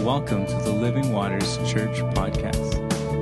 Welcome to the Living Waters Church podcast.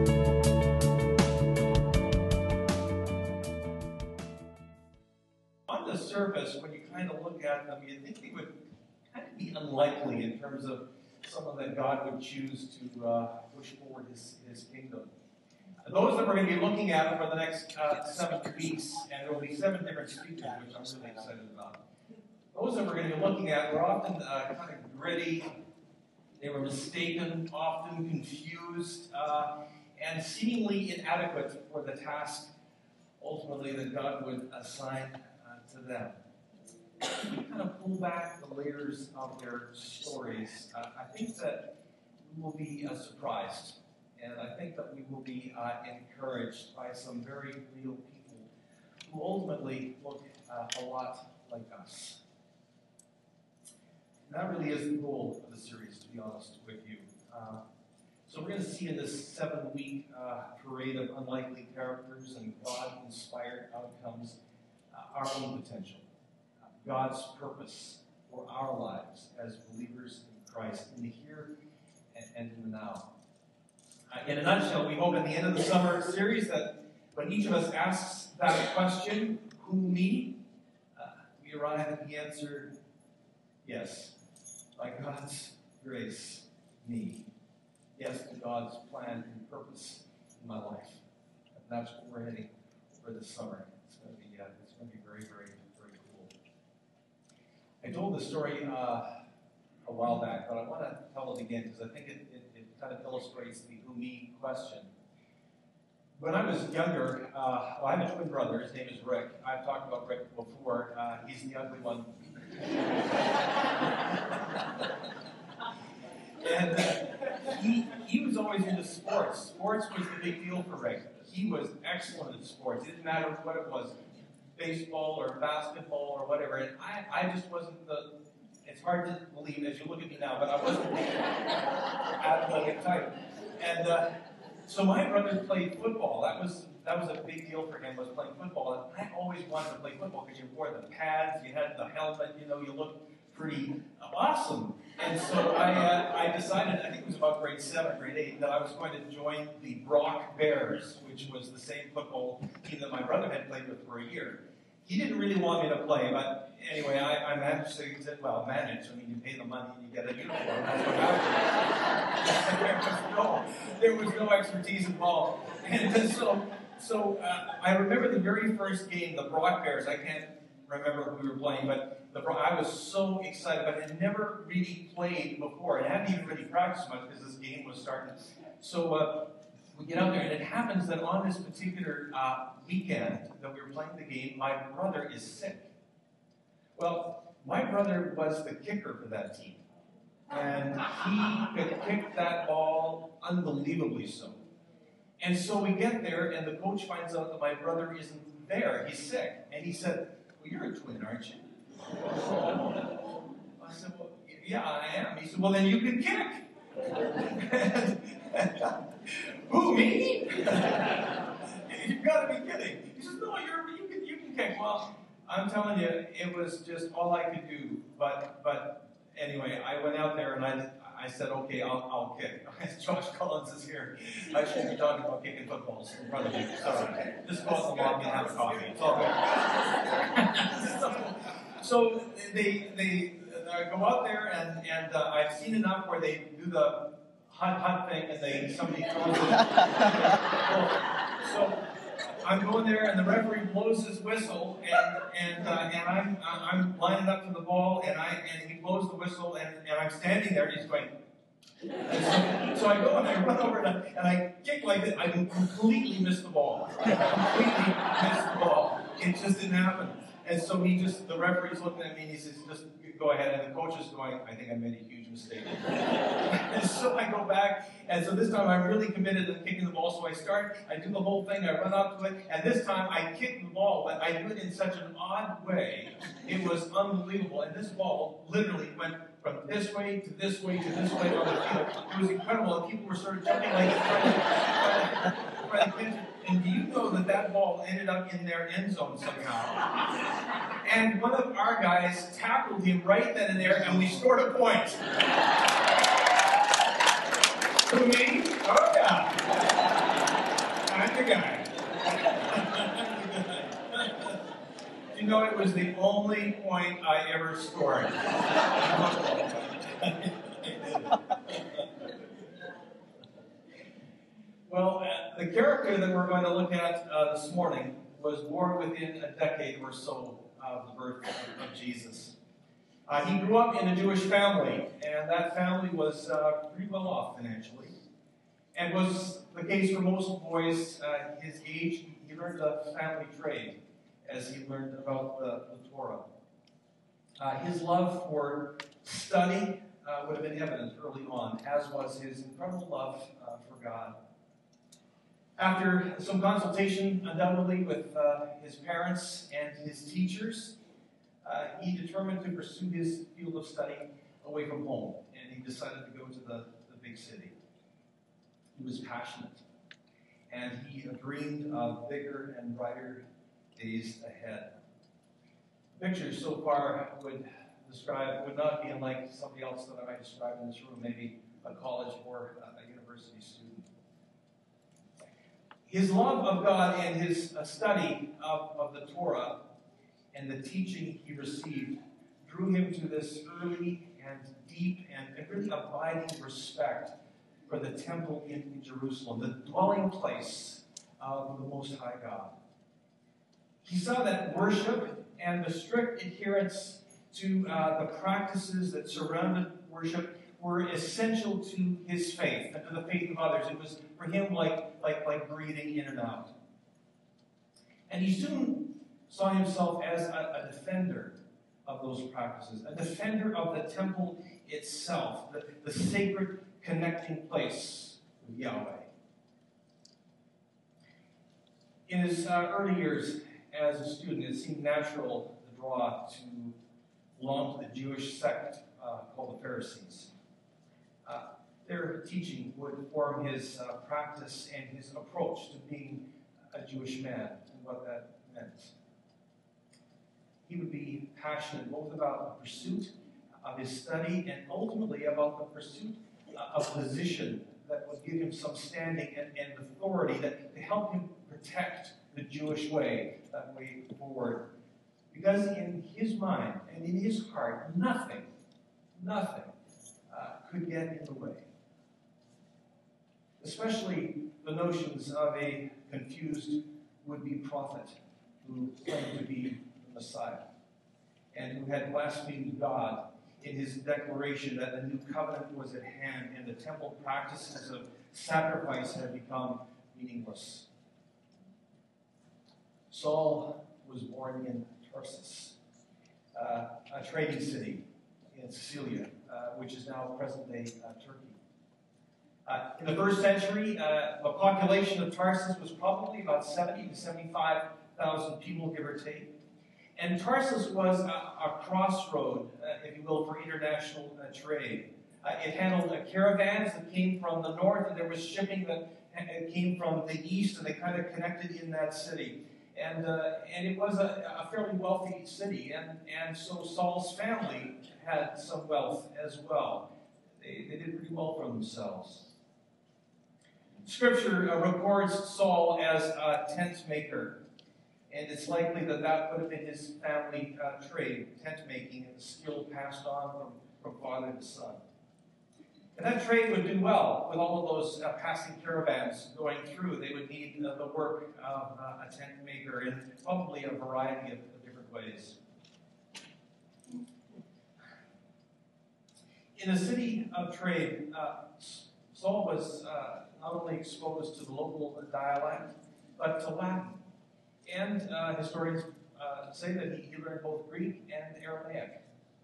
On the surface, when you kind of look at them, you think they would kind of be unlikely in terms of someone that God would choose to push forward his kingdom. Those that we're going to be looking at for the next 7 weeks, and there will be 7 different speakers, which I'm really excited about. Those that we're going to be looking at were often kind of gritty. They were mistaken, often confused, and seemingly inadequate for the task, ultimately, that God would assign to them. We kind of pull back the layers of their stories. I think that we will be surprised, and I think that we will be encouraged by some very real people who ultimately look a lot like us. And that really is the goal of the series, to be honest with you. So we're going to see in this 7-week parade of unlikely characters and God-inspired outcomes our own potential, God's purpose for our lives as believers in Christ, in the here and in the now. In a nutshell, we hope at the end of the summer series that when each of us asks that question, who me, we arrive at the answer, yes, by God's grace, me. Yes, to God's plan and purpose in my life. And that's what we're heading for this summer. It's going to be very, very, very cool. I told the story a while back, but I want to tell it again because I think it kind of illustrates the who me question. When I was younger, I have a twin brother. His name is Rick. I've talked about Rick before. He's the ugly one. And he was always into sports. Sports was the big deal for Rick. He was excellent at sports. It didn't matter what it was, baseball or basketball or whatever. And I just wasn't it's hard to believe as you look at me now, but I wasn't the athletic type. And so my brother played football. That was a big deal for him, was playing football. And I always wanted to play football because you wore the pads, you had the helmet, you looked pretty awesome. And so I decided, I think it was about grade 7, grade 8, that I was going to join the Brock Bears, which was the same football team that my brother had played with for a year. He didn't really want me to play, but anyway, I managed to, he said, well, manage, I mean, you pay the money and you get a uniform. That's what happened. There was no expertise involved. And so I remember the very first game, the Brock Bears. I can't remember who we were playing, but I was so excited, but I had never really played before. I hadn't even really practiced much because this game was starting. So we get out there, and it happens that on this particular weekend that we were playing the game, my brother is sick. Well, my brother was the kicker for that team, and he could kick that ball unbelievably so. And so we get there, and the coach finds out that my brother isn't there. He's sick. And he said, well, you're a twin, aren't you? I said, well, yeah, I am. He said, well, then you can kick. Who, me? You've got to be kidding. He says, no, you can kick. Well, I'm telling you, it was just all I could do. But anyway, I went out there and I said, okay, I'll kick. Josh Collins is here. I shouldn't be talking about kicking footballs in front of you. Sorry. Just go out the lobby and have a coffee. It's all good. So they go out there, and I've seen enough where they do the hut thing, and somebody throws it. So I'm going there, and the referee blows his whistle, and I'm lining up to the ball, and he blows the whistle, and I'm standing there, and he's going. So I go and I run over and I kick like this. I completely missed the ball. It just didn't happen. And so the referee's looking at me and he says, just go ahead. And the coach is going, I think I made a huge mistake. And so I go back, and so this time I'm really committed to kicking the ball. So I do the whole thing, I run up to it, and this time I kick the ball, but I do it in such an odd way. It was unbelievable. And this ball literally went from this way to this way to this way on the field. It was incredible, and people were sort of jumping like this, trying to catch it. And do you know that ball ended up in their end zone somehow? And one of our guys tackled him right then and there, and we scored a point. Who, me? Oh, yeah. I'm the guy. You know, it was the only point I ever scored. Well, the character that we're going to look at this morning was born within a decade or so of the birth of Jesus. He grew up in a Jewish family, and that family was pretty well off financially. And was the case for most boys his age. He learned a family trade as he learned about the Torah. His love for study would have been evident early on, as was his incredible love for God. After some consultation, undoubtedly, with his parents and his teachers, he determined to pursue his field of study away from home, and he decided to go to the big city. He was passionate, and he dreamed of bigger and brighter days ahead. The picture so far would not be unlike somebody else that I might describe in this room, maybe a college or a university student. His love of God and his study of the Torah and the teaching he received drew him to this early and deep and really abiding respect for the temple in Jerusalem, the dwelling place of the Most High God. He saw that worship and the strict adherence to the practices that surrounded worship were essential to his faith and to the faith of others. It was for him like breathing in and out. And he soon saw himself as a defender of those practices, a defender of the temple itself, the sacred connecting place with Yahweh. In his early years as a student, it seemed natural to draw to belong to the Jewish sect called the Pharisees. Their teaching would form his practice and his approach to being a Jewish man and what that meant. He would be passionate both about the pursuit of his study and ultimately about the pursuit of position that would give him some standing and authority to help him protect the Jewish way, that way forward. Because in his mind and in his heart, nothing could get in the way. Especially the notions of a confused would-be prophet who claimed to be the Messiah and who had blasphemed God in his declaration that the new covenant was at hand and the temple practices of sacrifice had become meaningless. Saul was born in Tarsus, a trading city in Sicilia, which is now present-day Turkey. In the first century, the population of Tarsus was probably about 70 to 75,000 people, give or take. And Tarsus was a crossroad, if you will, for international trade. It handled caravans that came from the north, and there was shipping that came from the east, and they kind of connected in that city. And it was a fairly wealthy city, and so Saul's family had some wealth as well. They did pretty well for themselves. Scripture records Saul as a tent maker, and it's likely that would have been his family trade, tent making, and the skill passed on from father to son. And that trade would do well with all of those passing caravans going through. They would need the work of a tent maker in probably a variety of different ways. In a city of trade, Saul was not only exposed to the local dialect, but to Latin. And historians say that he learned both Greek and Aramaic.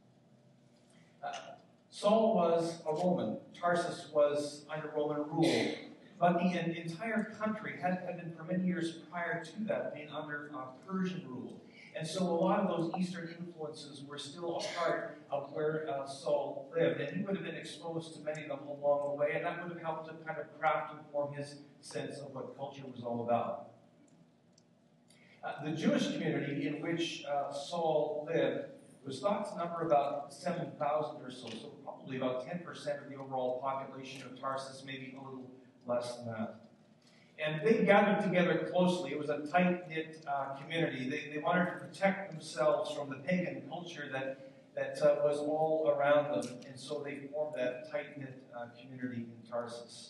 Saul was a Roman. Tarsus was under Roman rule. But the entire country had been, for many years prior to that, being under Persian rule. And so a lot of those Eastern influences were still a part of where Saul lived. And he would have been exposed to many of them along the way, and that would have helped to kind of craft and form his sense of what culture was all about. The Jewish community in which Saul lived was was thought to number about 7,000 or so, so probably about 10% of the overall population of Tarsus, maybe a little less than that. And they gathered together closely. It was a tight-knit community. They wanted to protect themselves from the pagan culture that was all around them, and so they formed that tight-knit community in Tarsus.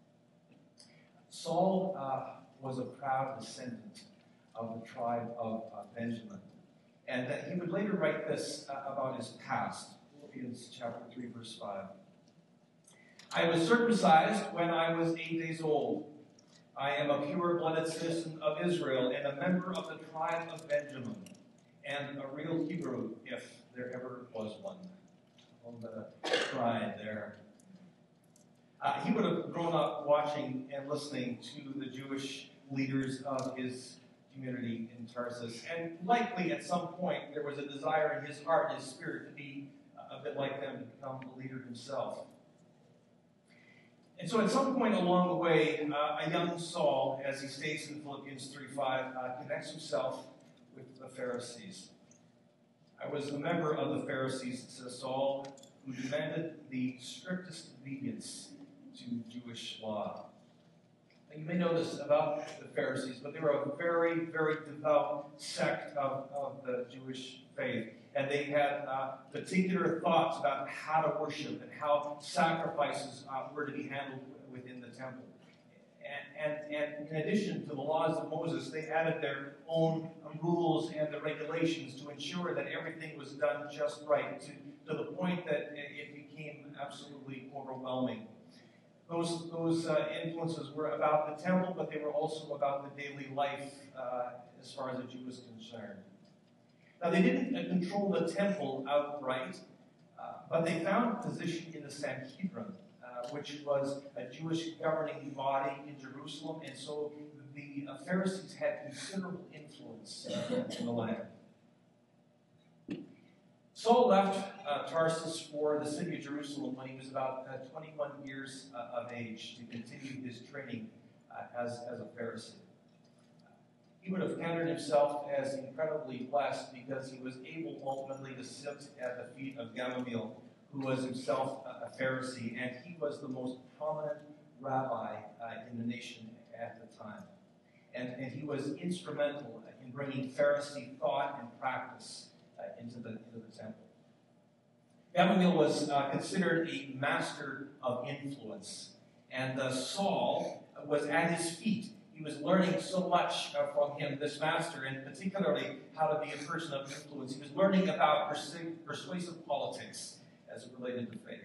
Saul was a proud descendant of the tribe of Benjamin. And he would later write this about his past. Philippians chapter 3, verse 5. I was circumcised when I was 8 days old. I am a pure-blooded citizen of Israel and a member of the tribe of Benjamin, and a real Hebrew, if there ever was one. On the pride there. He would have grown up watching and listening to the Jewish leaders of his community in Tarsus, and likely at some point there was a desire in his heart and his spirit to be a bit like them, to become a leader himself. And so at some point along the way, a young Saul, as he states in Philippians 3:5, connects himself with the Pharisees. I was a member of the Pharisees, says Saul, who demanded the strictest obedience to Jewish law. And you may know this about the Pharisees, but they were a very, very devout sect of the Jewish faith. And they had particular thoughts about how to worship and how sacrifices were to be handled within the temple. And in addition to the laws of Moses, they added their own rules and the regulations to ensure that everything was done just right, to the point that it became absolutely overwhelming. Those influences were about the temple, but they were also about the daily life as far as a Jew was concerned. Now, they didn't control the temple outright, but they found position in the Sanhedrin, which was a Jewish governing body in Jerusalem, and so the Pharisees had considerable influence in the land. Saul left Tarsus for the city of Jerusalem when he was about 21 years of age to continue his training as a Pharisee. He would have counted himself as incredibly blessed because he was able ultimately to sit at the feet of Gamaliel, who was himself a Pharisee, and he was the most prominent rabbi in the nation at the time. And he was instrumental in bringing Pharisee thought and practice into the temple. Gamaliel was considered a master of influence, and Saul was at his feet. He was learning so much from him, this master, and particularly how to be a person of influence. He was learning about persuasive politics as it related to faith.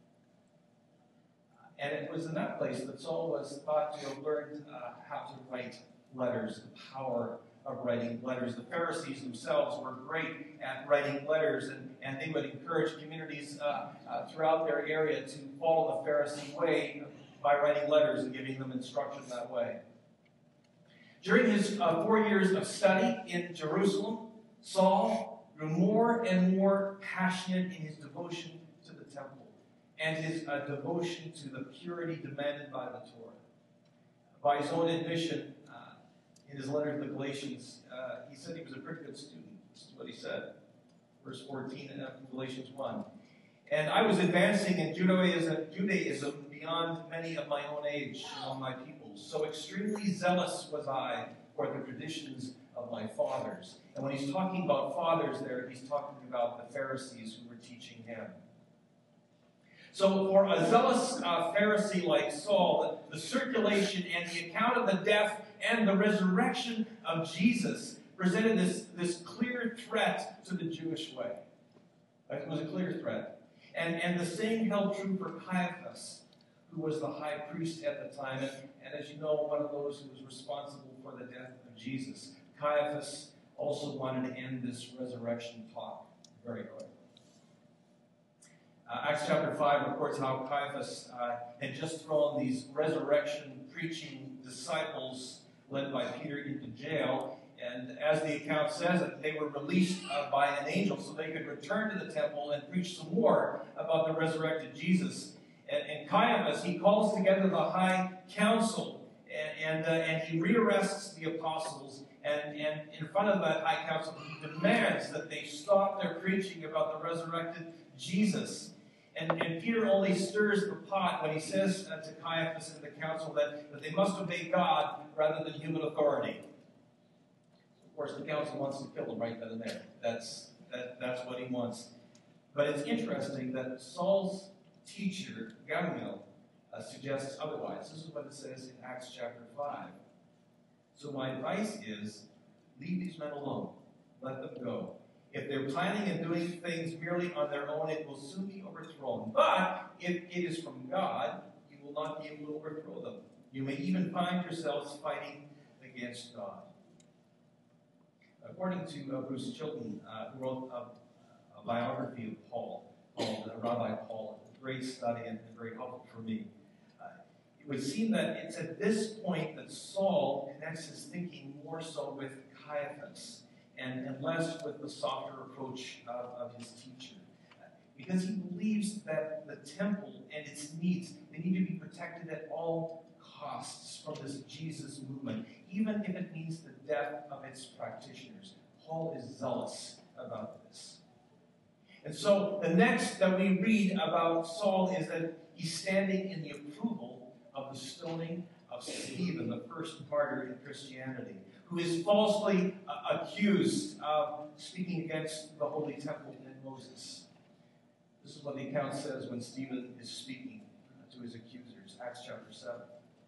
And it was in that place that Saul was thought to have learned how to write letters, the power of writing letters. The Pharisees themselves were great at writing letters, and they would encourage communities throughout their area to follow the Pharisee way by writing letters and giving them instruction that way. During his 4 years of study in Jerusalem, Saul grew more and more passionate in his devotion to the temple and his devotion to the purity demanded by the Torah. By his own admission, in his letter to the Galatians, he said he was a pretty good student. This is what he said. Verse 14 in Galatians 1. And I was advancing in Judaism beyond many of my own age among my people. So extremely zealous was I for the traditions of my fathers. And when he's talking about fathers there, he's talking about the Pharisees who were teaching him. So for a zealous Pharisee like Saul, the circulation and the account of the death and the resurrection of Jesus presented this clear threat to the Jewish way. It was a clear threat. And the same held true for Caiaphas, who was the high priest at the time, and as you know, one of those who was responsible for the death of Jesus. Caiaphas also wanted to end this resurrection talk very quickly. Acts chapter 5 reports how Caiaphas had just thrown these resurrection-preaching disciples led by Peter into jail, and as the account says, they were released by an angel so they could return to the temple and preach some more about the resurrected Jesus. And Caiaphas, he calls together the high council, and he rearrests the apostles And in front of that high council, he demands that they stop their preaching about the resurrected Jesus. And Peter only stirs the pot when he says to Caiaphas and the council that they must obey God rather than human authority. Of course, the council wants to kill him right then and there. That's what he wants. But it's interesting that Saul's teacher, Gamaliel, suggests otherwise. This is what it says in Acts chapter 5. So my advice is, leave these men alone. Let them go. If they're planning and doing things merely on their own, it will soon be overthrown. But if it is from God, you will not be able to overthrow them. You may even find yourselves fighting against God. According to Bruce Chilton, who wrote a biography of Paul, called Rabbi Paul, a great study and very helpful for me, it would seem that it's at this point that Saul connects his thinking more so with Caiaphas and less with the softer approach of his teacher. Because he believes that the temple and its needs, they need to be protected at all costs from this Jesus movement, even if it means the death of its practitioners. Paul is zealous about this. And so the next that we read about Saul is that he's standing in the approval of the stoning of Stephen, the first martyr in Christianity, who is falsely accused of speaking against the Holy Temple and Moses. This is what the account says when Stephen is speaking to his accusers, Acts chapter 7.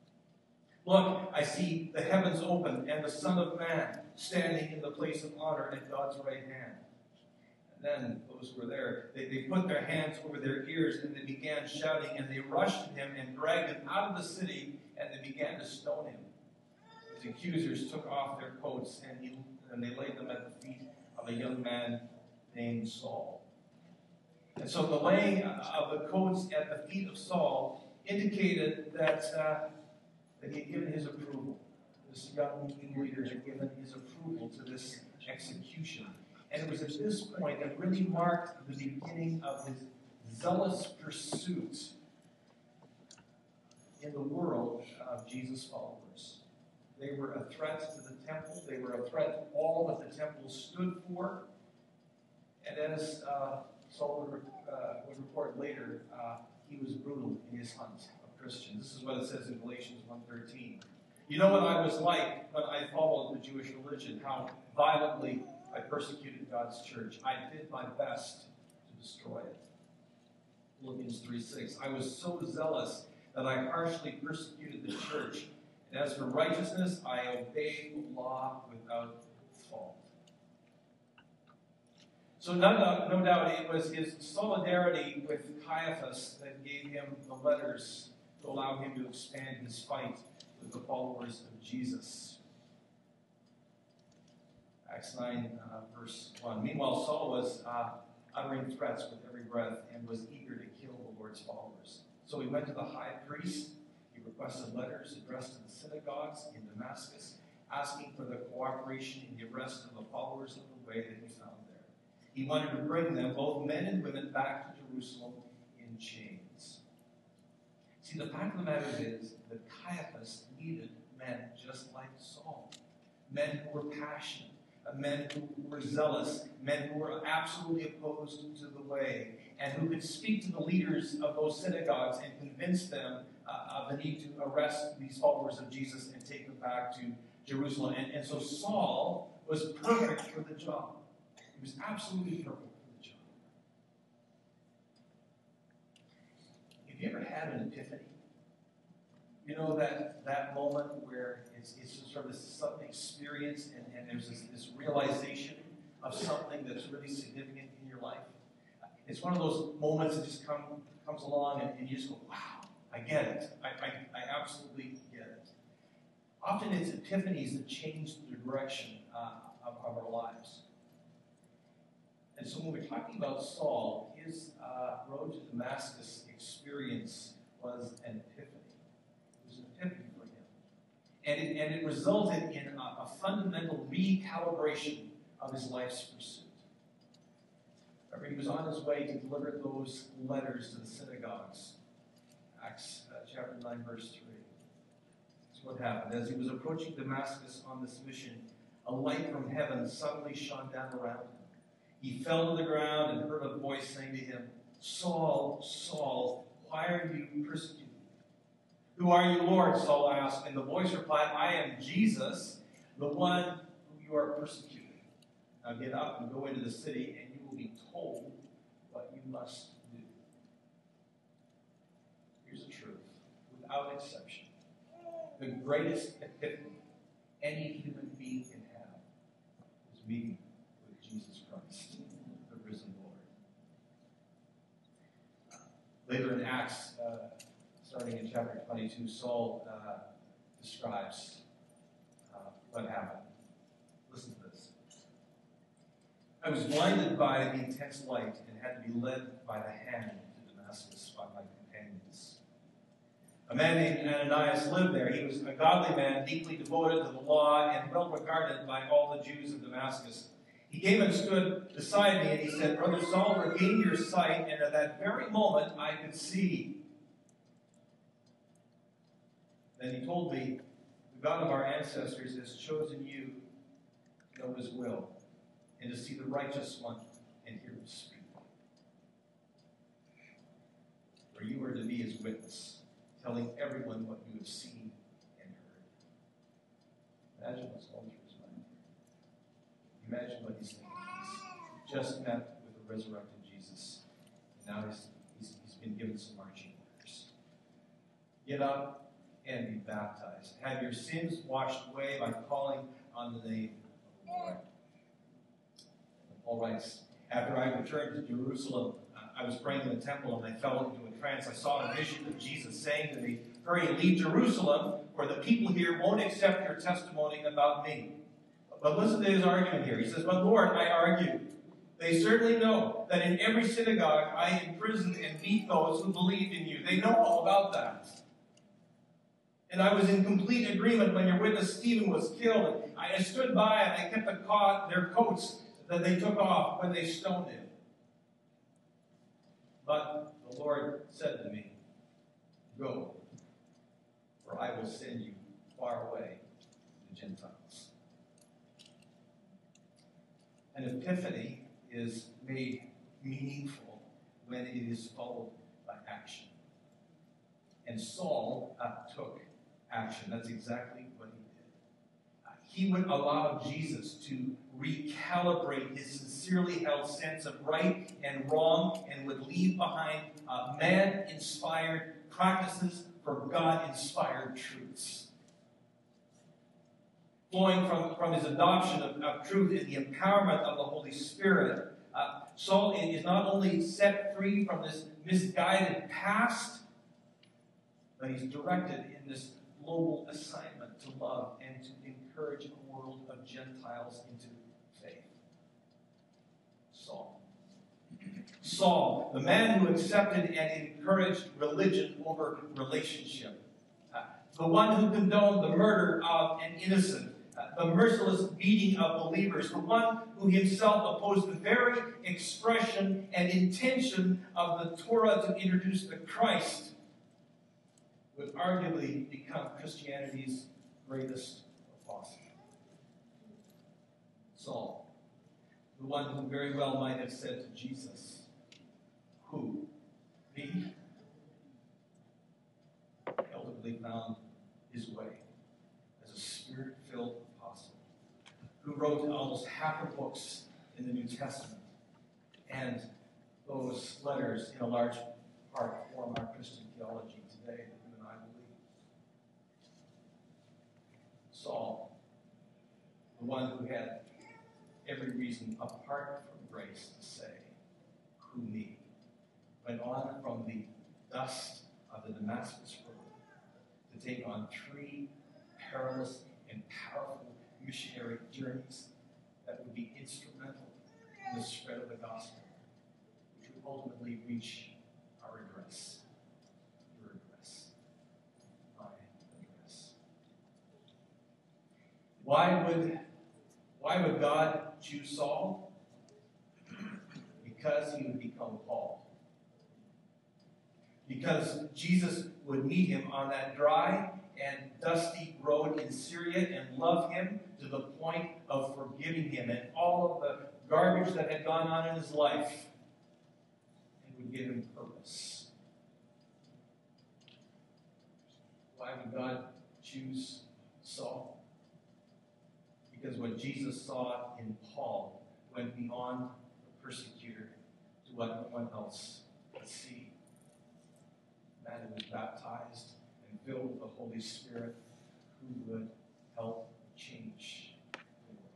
Look, I see the heavens open and the Son of Man standing in the place of honor at God's right hand. And then those who were there, they put their hands over their ears and they began shouting, and they rushed to him and dragged him out of the city, and they began to stone him. His accusers took off their coats and they laid them at the feet of a young man named Saul. And so the laying of the coats at the feet of Saul indicated that he had given his approval. This young leader had given his approval to this execution. And it was at this point that really marked the beginning of his zealous pursuit in the world of Jesus' followers. They were a threat to the temple. They were a threat to all that the temple stood for. And as Saul would report later, he was brutal in his hunt of Christians. This is what it says in Galatians 1:13. You know what I was like when I followed the Jewish religion, how violently I persecuted God's church. I did my best to destroy it. Philippians 3:6. I was so zealous that I harshly persecuted the church. And as for righteousness, I obeyed the law without fault. So no doubt it was his solidarity with Caiaphas that gave him the letters to allow him to expand his fight with the followers of Jesus. Acts 9, verse 1. Meanwhile, Saul was uttering threats with every breath and was eager to kill the Lord's followers. So he went to the high priest. He requested letters addressed to the synagogues in Damascus, asking for the cooperation in the arrest of the followers of the way that he found there. He wanted to bring them, both men and women, back to Jerusalem in chains. See, the fact of the matter is that Caiaphas needed men just like Saul, men who were passionate, men who were zealous, men who were absolutely opposed to the way, and who could speak to the leaders of those synagogues and convince them of the need to arrest these followers of Jesus and take them back to Jerusalem. And so Saul was perfect for the job. He was absolutely perfect for the job. Have you ever had an epiphany? You know that moment where it's sort of this sudden experience and there's this realization of something that's really significant in your life. It's one of those moments that just comes along and you just go, wow, I get it. I absolutely get it. Often it's epiphanies that change the direction of our lives. And so when we're talking about Saul, his road to Damascus experience was an epiphany. It was an epiphany for him. And it resulted in a fundamental recalibration of his life's pursuit. Remember, he was on his way to deliver those letters to the synagogues. Acts chapter 9, verse 3. That's what happened. As he was approaching Damascus on this mission, a light from heaven suddenly shone down around him. He fell to the ground and heard a voice saying to him, "Saul, Saul, why are you persecuting me?" "Who are you, Lord?" Saul asked. And the voice replied, "I am Jesus, the one whom you are persecuting. Now get up and go into the city, and you will be told what you must do." Here's the truth, without exception. The greatest epiphany any human being can have is meeting with Jesus Christ, the risen Lord. Later in Acts, starting in chapter 22, Saul describes what happened. Listen to this. "I was blinded by the intense light and had to be led by the hand to Damascus by my companions. A man named Ananias lived there. He was a godly man, deeply devoted to the law and well regarded by all the Jews of Damascus. He came and stood beside me, and he said, 'Brother Saul, regain your sight.' And at that very moment, I could see. Then he told me, 'The God of our ancestors has chosen you to know his will and to see the righteous one and hear him speak. For you are to be his witness, telling everyone what you have seen and heard.'" Imagine what's going through his mind. Imagine what he's thinking. He's just met with the resurrected Jesus, and now he's been given some marching orders. "Get up and be baptized. Have your sins washed away by calling on the name of the Lord." And Paul writes, "After I returned to Jerusalem, I was praying in the temple, and I fell into a trance. I saw a vision of Jesus saying to me, 'Hurry, leave Jerusalem, for the people here won't accept your testimony about me.'" But listen to his argument here. He says, "But Lord, I argue, they certainly know that in every synagogue I imprisoned and beat those who believed in you. They know all about that. And I was in complete agreement when your witness Stephen was killed. And I stood by and I kept their coats that they took off when they stoned him. But the Lord said to me, 'Go, for I will send you far away to the Gentiles.'" An epiphany is made meaningful when it is followed by action. And Saul took action. That's exactly what he did. He would allow Jesus to recalibrate his sincerely held sense of right and wrong, and would leave behind man-inspired practices for God-inspired truths. Flowing from his adoption of truth and the empowerment of the Holy Spirit, Saul is not only set free from this misguided past, but he's directed in this global assignment to love and to encourage a world of Gentiles into faith. Saul, the man who accepted and encouraged religion over relationship, the one who condoned the murder of an innocent, the merciless beating of believers, the one who himself opposed the very expression and intention of the Torah to introduce the Christ, would arguably become Christianity's greatest apostle. Saul, the one who very well might have said to Jesus, "Who? Me?" ultimately found his way as a spirit-filled apostle who wrote almost half the books in the New Testament, and those letters in a large part form our Christian theology today that you and I believe. Saul, the one who had every reason apart from grace to say, "Who me?" went on from the dust of the Damascus road to take on 3 perilous and powerful missionary journeys that would be instrumental in the spread of the gospel, which would ultimately reach our address, your address, my address. Why would God choose Saul? Because he would become Paul. Because Jesus would meet him on that dry and dusty road in Syria and love him to the point of forgiving him and all of the garbage that had gone on in his life, and would give him purpose. Why would God choose Saul? Because what Jesus saw in Paul went beyond the persecutor to what no one else could see. A man who was baptized and filled with the Holy Spirit, who would help change the world.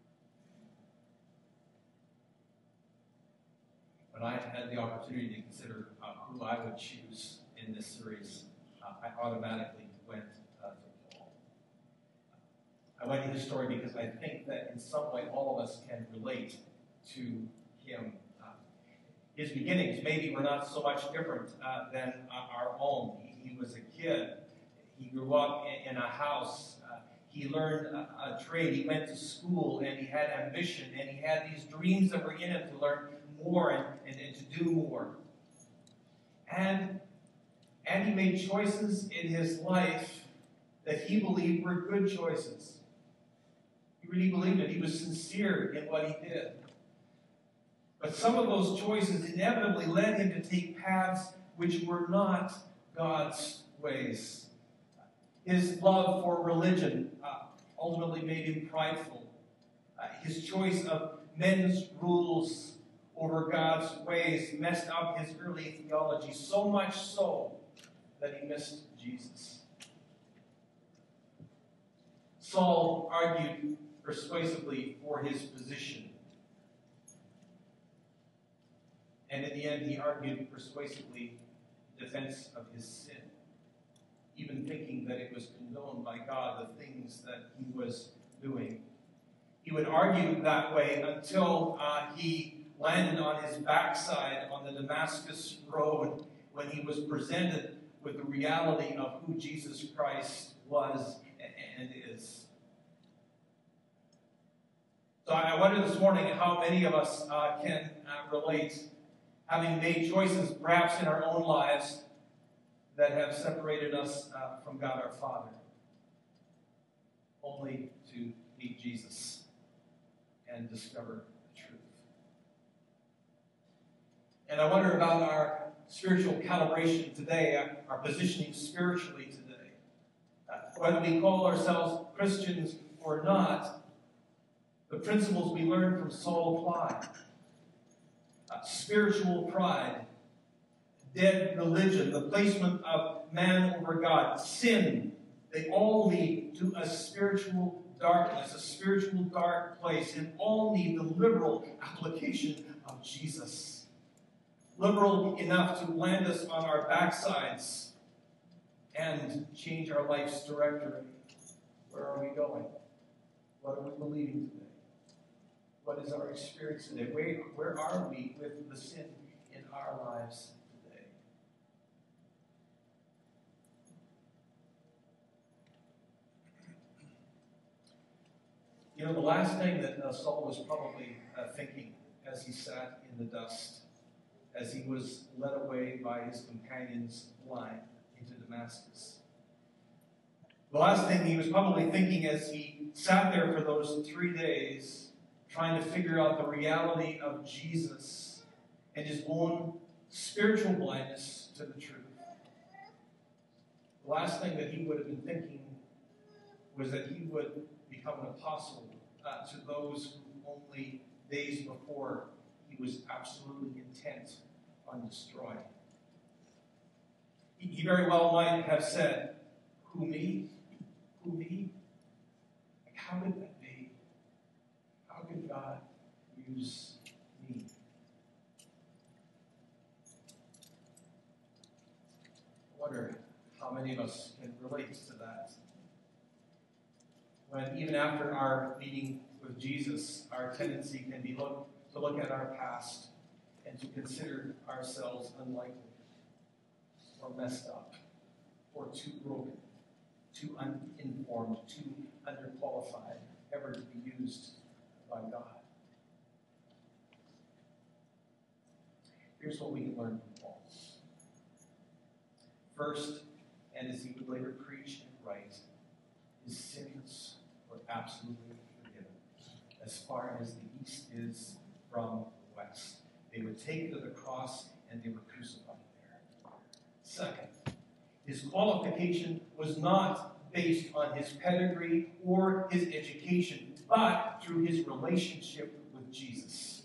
When I had the opportunity to consider who I would choose in this series, I automatically went to Paul. I went to his story because I think that in some way all of us can relate to him. His beginnings maybe were not so much different than our own. He was a kid. He grew up in a house. He learned a trade. He went to school, and he had ambition, and he had these dreams that were in him to learn more and to do more. And he made choices in his life that he believed were good choices. He really believed it. He was sincere in what he did. But some of those choices inevitably led him to take paths which were not God's ways. His love for religion ultimately made him prideful. His choice of men's rules over God's ways messed up his early theology, so much so that he missed Jesus. Saul argued persuasively for his position. And in the end, he argued persuasively in defense of his sin, even thinking that it was condoned by God, the things that he was doing. He would argue that way until he landed on his backside on the Damascus road when he was presented with the reality of who Jesus Christ was and is. So I wonder this morning how many of us can relate, having made choices perhaps in our own lives that have separated us from God our Father, only to meet Jesus and discover the truth. And I wonder about our spiritual calibration today, our positioning spiritually today. Whether we call ourselves Christians or not, the principles we learned from Saul apply. Spiritual pride, dead religion, the placement of man over God, sin, they all lead to a spiritual darkness, a spiritual dark place, and all need the liberal application of Jesus. Liberal enough to land us on our backsides and change our life's directory. Where are we going? What are we believing today? What is our experience today? Where are we with the sin in our lives today? You know, the last thing that Saul was probably thinking as he sat in the dust, as he was led away by his companions blind into Damascus. The last thing he was probably thinking as he sat there for those 3 days, trying to figure out the reality of Jesus and his own spiritual blindness to the truth. The last thing that he would have been thinking was that he would become an apostle to those who only days before he was absolutely intent on destroying. He very well might have said, "Who, me? Who, me?" Like, how could that be? How could God use me? I wonder how many of us can relate to that. When even after our meeting with Jesus, our tendency can be to look at our past and to consider ourselves unlikely or messed up or too broken, too uninformed, too underqualified ever to be used by God. Here's what we can learn from Paul. First, and as he would later preach and right, his sins were absolutely forgiven. As far as the east is from the west. They would take it to the cross and they were crucified there. Second, his qualification was not based on his pedigree or his education, but through his relationship with Jesus.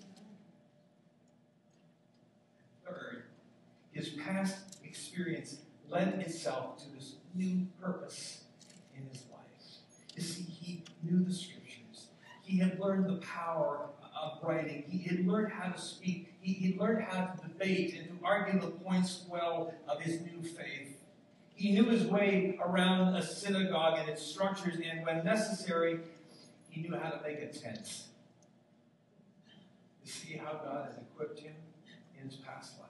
Third, his past experience lent itself to this new purpose in his life. You see, he knew the scriptures. He had learned the power of writing. He had learned how to speak. He had learned how to debate and to argue the points well of his new faith. He knew his way around a synagogue and its structures, and when necessary, he knew how to make a tent. You see how God has equipped him in his past life.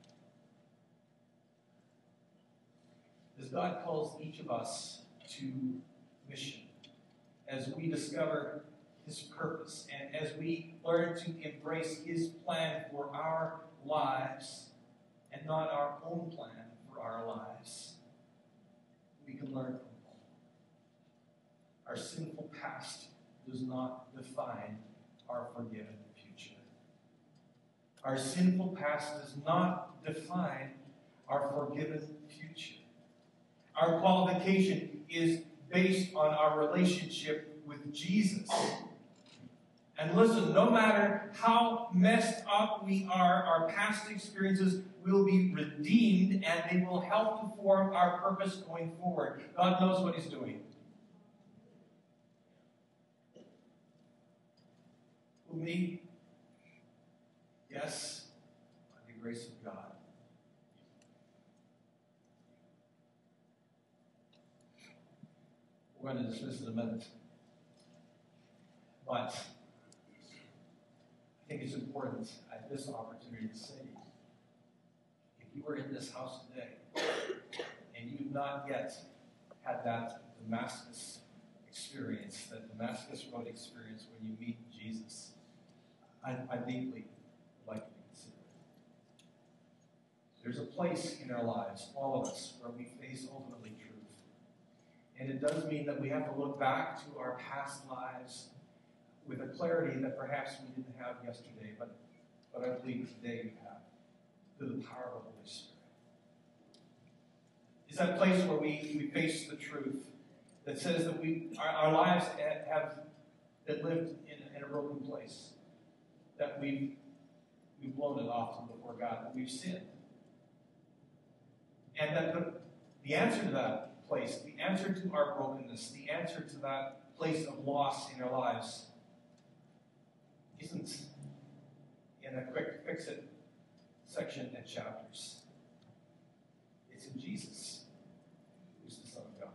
As God calls each of us to mission, as we discover his purpose, and as we learn to embrace his plan for our lives, and not our own plan for our lives, we can learn from Paul. Our sinful past does not define our forgiven future. Our sinful past does not define our forgiven future. Our qualification is based on our relationship with Jesus. And listen, no matter how messed up we are, our past experiences will be redeemed and they will help to form our purpose going forward. God knows what he's doing. Who, me? Yes, by the grace of God. We're going to dismiss in a minute. But I think it's important at this opportunity to say, if you were in this house today and you've not yet had that Damascus experience, that Damascus Road experience when you meet Jesus, I deeply would like you to consider it. There's a place in our lives, all of us, where we face ultimately truth. And it does mean that we have to look back to our past lives with a clarity that perhaps we didn't have yesterday, but I believe today we have, through the power of the Holy Spirit. It's that place where we face the truth that says that our lives have been lived in a broken place, that we've blown it often before God, that we've sinned. And that the answer to that place, the answer to our brokenness, the answer to that place of loss in our lives isn't in a quick fix-it section and chapters. It's in Jesus, who's the Son of God.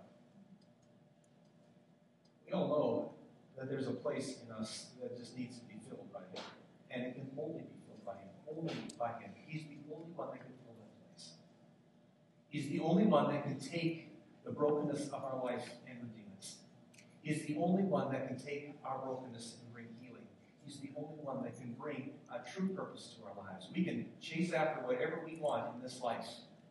We all know that there's a place in us that just needs to be filled by him. And it can only be filled by him. Only by him. He's the only one that can fill that place. He's the only one that can take the brokenness of our life and redeem it. He's the only one that can take our brokenness and bring healing. He's the only one that can bring a true purpose to our lives. We can chase after whatever we want in this life.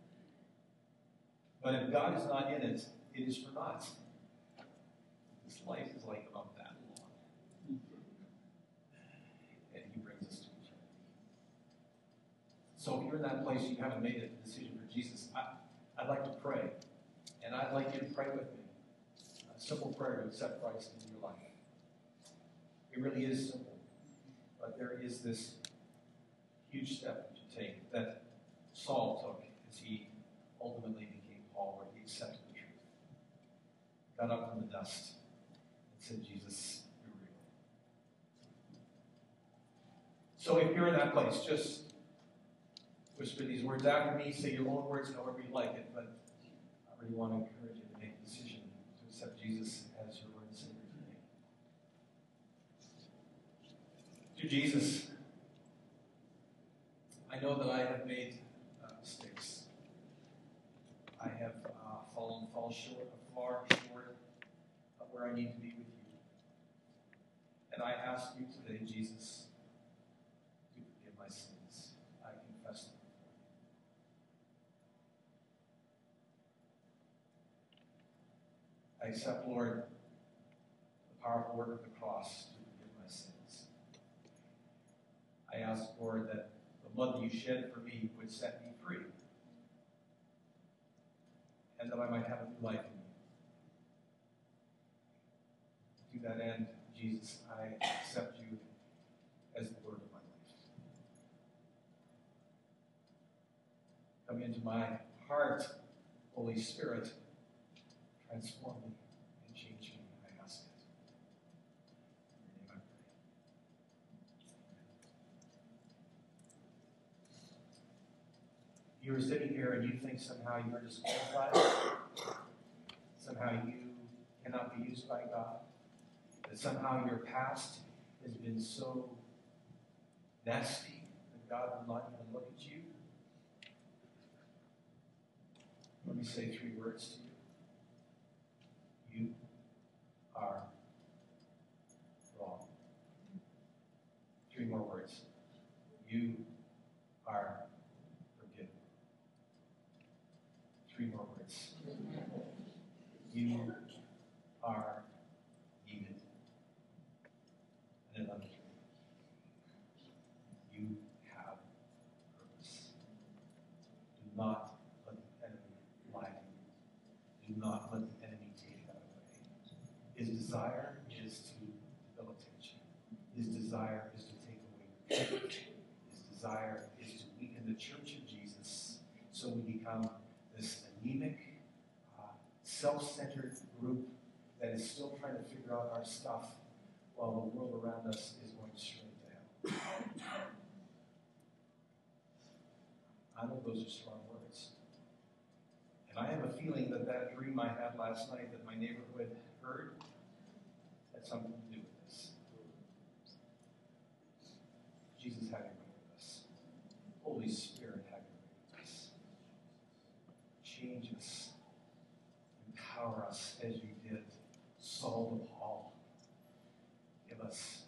But if God is not in it, it is for naught. This life is like about that long. And he brings us to eternity. So if you're in that place, you haven't made a decision for Jesus, I'd like to pray. And I'd like you to pray with me. A simple prayer to accept Christ into your life. It really is simple. But there is this huge step to take that Saul took as he ultimately became Paul, where he accepted the truth. Got up from the dust and said, Jesus, you're real. So if you're in that place, just whisper these words after me, say your own words however you like it, but I really want to encourage you to make a decision to accept Jesus as your Lord and Savior today. Dear Jesus, I know that I have made mistakes. I have fallen far short of where I need to be with you. And I ask you today, Jesus, to forgive my sins. I confess them. I accept, Lord, the powerful work of the cross to forgive my sins. I ask, Lord, that the blood that you shed for me would set me free, and that I might have a new life in you. To that end, Jesus, I accept you as the Lord of my life. Come into my heart, Holy Spirit, transform me and change me, I ask it. In your name I pray. You're sitting here and you think somehow you're disqualified, somehow you cannot be used by God, that somehow your past has been so nasty that God will not even look at you. Let me say 3 words to you. You are wrong. 3 more words. You are forgiven. 3 more words. You are needed. And another 3. You have purpose. Do not let the enemy lie to you. Do not let the enemy take that away. His desire is to debilitate you. His desire is to take away your faith. His desire is to weaken the church of Jesus so we become this anemic, self-centered group that is still trying to figure out our stuff while the world around us is going straight to hell. I know those are strong words. And I have a feeling that that dream I had last night that my neighborhood heard had something to do with this. Jesus, have your way with us. Holy Spirit, have your way with us. Change us. Empower us as you did Saul to Paul. Give us